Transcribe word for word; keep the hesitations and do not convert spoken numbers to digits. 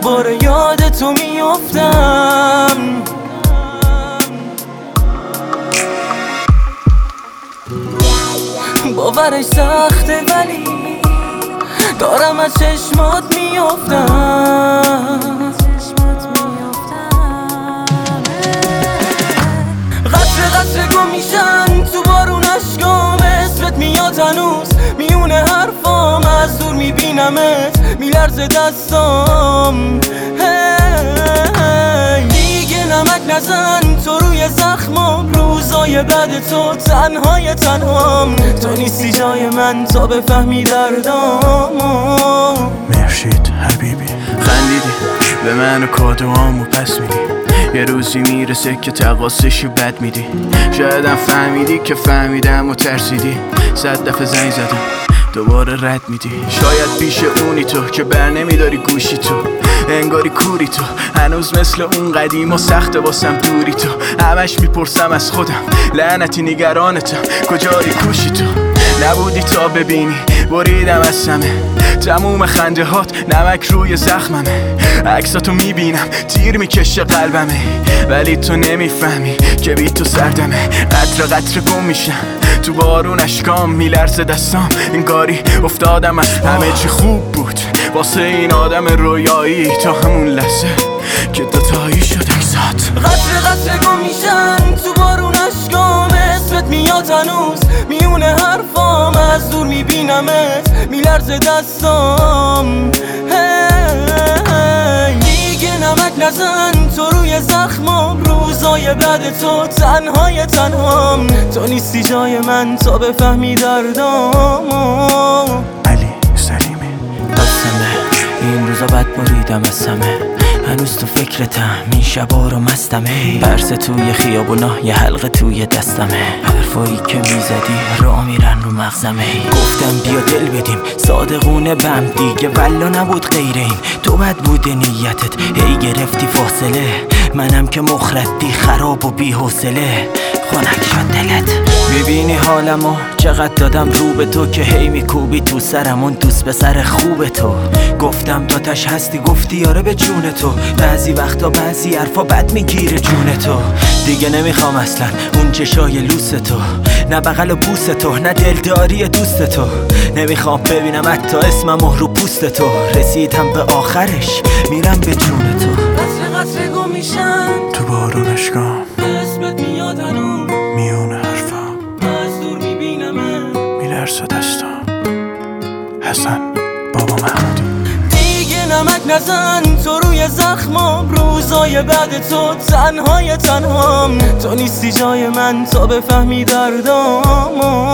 دوباره یاد تو میافتم. باورش سخته ولی دارم از چشمات میافتم. قطره قطره گم میشن تو بارون اشکام، اسمت میاد هنوز میونه حرفام، از دور میبینمت میلرزه دستام. دیگه نمک نزن تو روی زخمام، روزای بعد تو تنهای تنهام. تو نیستی جای من تا بفهمی دردام. مرشید حبیبی خندیدی به من و کادوامو پس میدی، یه روزی میرسه که تقاصشی بد میدی. شایدم فهمیدی که فهمیدم و ترسیدی، صد دفعه زنگ زدم دوباره رد میدی. شاید پیش اونی تو که بر نمیداری گوشی تو، انگاری کوری تو هنوز مثل اون قدیم و سخت واسم دوری تو. همش میپرسم از خودم لعنتی نگرانتم کجایی کوشی تو. نبودی تا ببینی بریدم از سمه، تموم خنده هات نمک روی زخممه. عکساتو میبینم تیر میکشه قلبمه، ولی تو نمیفهمی که بی تو سردمه. قطره قطره گم میشم تو بارون اشکام، میلرزه دستام انگاری افتادم از همه چی خوب بود واسه این آدم رویایی، تا همون لحظه که دوتایی شد اکسات. قطره قطره گم میشن تو بارون اشکام، اسمت میاد هنوز میونه حرفام، از دور میبینمت میلرزه دستام. دیگه نمک نزن تو روی زخمام، روزای بعد تو تنهای تنهام. تو نیستی جای من تا بفهمی دردام. علی سلیمی قسمه این روزا بد بریدم از سمه، هنوز تو فکرتم این شبا رو مستمه. برس توی خیابونا یه حلقه توی دستمه، حرفایی که میزدی را میرن رو مغزمه. گفتم بیا دل بدیم صادقونه بم دیگه، ولا نبود غیر این. تو بد بوده نیتت هی گرفتی فاصله، منم که مخردی خراب و بی حوصله. خنک شد دلت میبینی حالمو چقدر دادم رو به تو، که هی میکوبی تو سرمون دوست به سر خوب تو. گفتم داتش هستی گفتی یاره به جون تو، بعضی وقتا بعضی حرفا بد میگیره جون تو. دیگه نمیخوام اصلا اون چشای لوس تو، نه بغل و بوس تو، نه دلداری دوست تو. نمیخوام ببینم حتی اسمم رو پوست تو، رسیدم به آخرش میرم به جون تو. قطره قطره گم میشن تو بارون اشکام، اسمت میاد هنوز میونه حرفام، از دور میبینمت میلرزه دستام. حسن بابا محمودی دیگه نمک نزن تو روی زخمام، روزای بعد تو تنهای تنهام. تو نیستی جای من تا بفهمی دردام.